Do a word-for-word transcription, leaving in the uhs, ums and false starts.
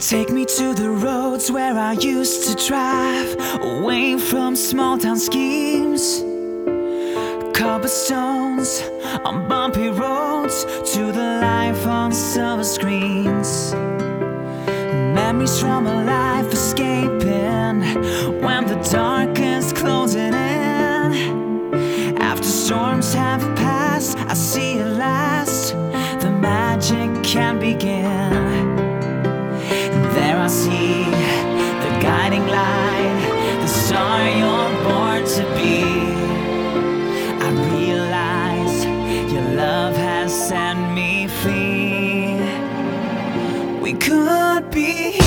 Take me to the roads where I used to drive, away from small town schemes. Cobblestones on bumpy roads, to the life on silver screens. Memories from a life escaping when the dark is closing in. After storms have passed, I see at last the magic can begin. There I see the guiding light, the star you're born to be. I realize your love has set me free. We could be